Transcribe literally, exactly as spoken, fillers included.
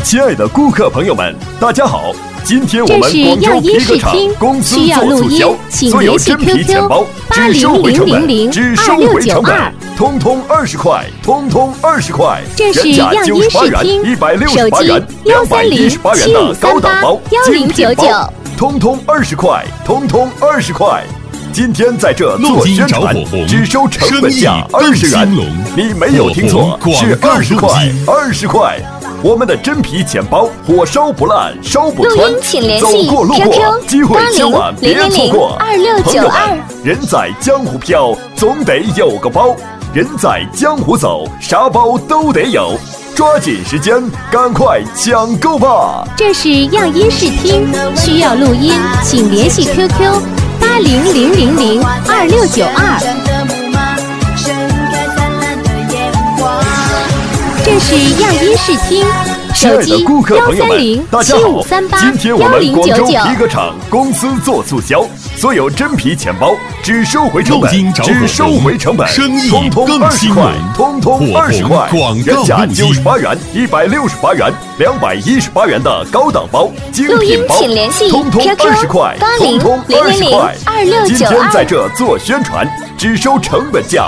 亲爱的顾客朋友们，大家好！今天我们广州皮革厂公司做促销，所有真皮钱包只收回成本，只收回成本，通通二十块，通通二十块。原价九十八元、一百六十八元、两百一十八元的高档包、精品包，通通二十块，通通二十块。今天在这做宣传，只收成本价二十元，你没有听错，是二十块，二十块。我们的真皮钱包，火烧不烂，烧不穿。走过路过，机会千万别错过。朋友们，人在江湖飘，总得有个包；人在江湖走，啥包都得有。抓紧时间，赶快抢购吧！ 这是样音视听，需要录音，请联系 Q Q 八零零零零二六九二。这是样音视听，手机幺三零七五三八幺零九九。 皮革厂公司做促销，所有真皮钱包只收回成本，只收回成本，通通二十块，通通二十块。原价九十八元、一百六十八元、两百一十八元的高档包、精品包，通通二十块，通通二十块。今天在这做宣传，只收成本价